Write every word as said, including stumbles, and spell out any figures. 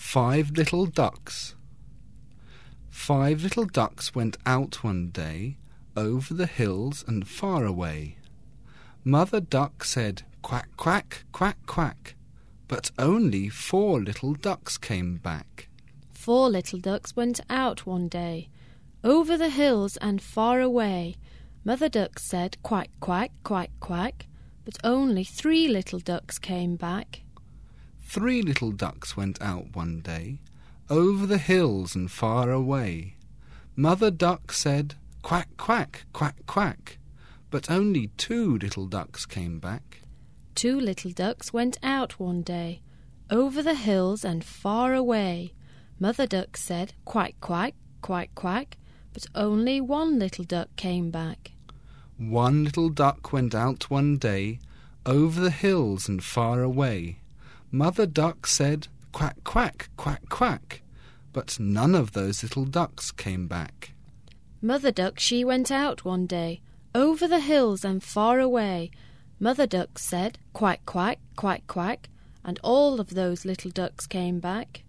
Five little ducks. Five little ducks went out one day, over the hills and far away. Mother Duck said, "Quack, quack, quack, quack," but only four little ducks came back. Four little ducks went out one day, over the hills and far away. Mother Duck said, "Quack, quack, quack, quack," but only three little ducks came back. Three little ducks went out one day, over the hills and far away. Mother Duck said, "Quack, quack, quack, quack," but only two little ducks came back. Two little ducks went out one day, over the hills and far away. Mother Duck said, "Quack, quack, quack, quack," but only one little duck came back. One little duck went out one day, over the hills and far away. Mother Duck said, "Quack, quack, quack, quack," but none of those little ducks came back. Mother Duck, she went out one day, over the hills and far away. Mother Duck said, "Quack, quack, quack, quack," and all of those little ducks came back.